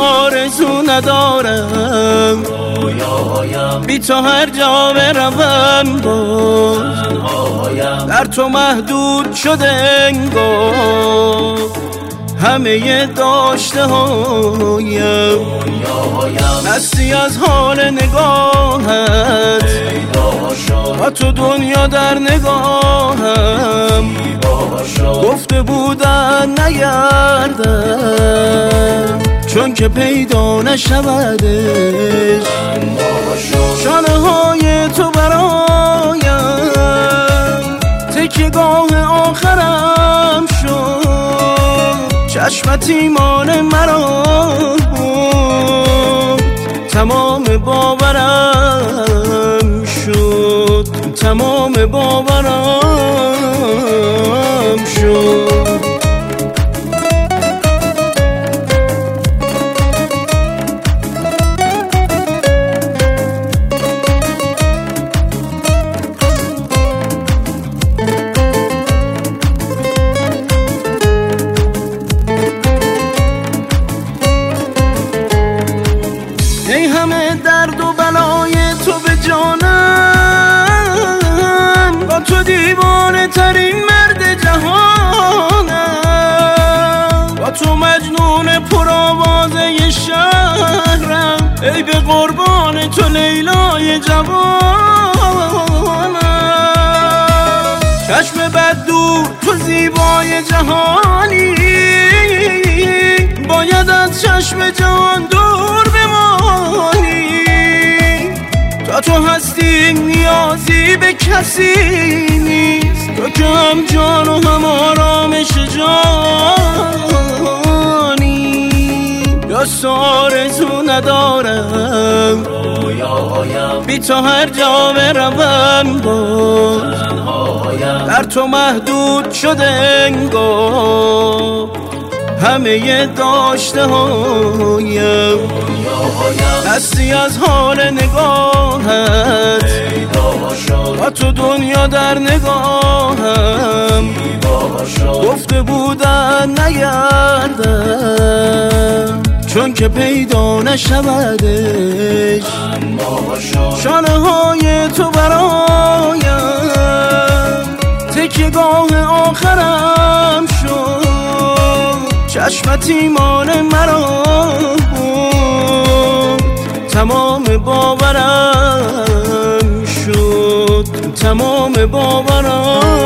آرزو ندارم بی تو هر جا بروم باز در تو محدود شده انگار همه داشته هایم هستی از حال نگاهت و تو دنیا در نگاهم گفته بودن نگردم چون که پیدا نشودش شانه های تو برایم تکیه‌گاه آخرم شد چشمت ایمان مرا بود تمام باورم شد تمام باورم شد ای همه درد و بلای تو به جانم با تو دیوانه ترین مرد جهانم با تو مجنون پرآوازه شهرم ای به قربان تو لیلای جوانم چشم بد دور تو زیبای جهانی باید از چشم جهان دور بمانی تا تو هستی نیازی به کسی نیست تو که هم جان و هم آرامش جانی راست آرزو ندارم بی تو هر جا بروم باز در تو محدود شده انگار همه داشته هایم هستی از حال نگاهت و تو دنیا در نگاهم گفته بودن نگردم چون که پیدا نشودش شانه های تو برایم تکیه‌گاه آخرم شد چشمت ایمان مرا بود تمام باورم شد تمام باورم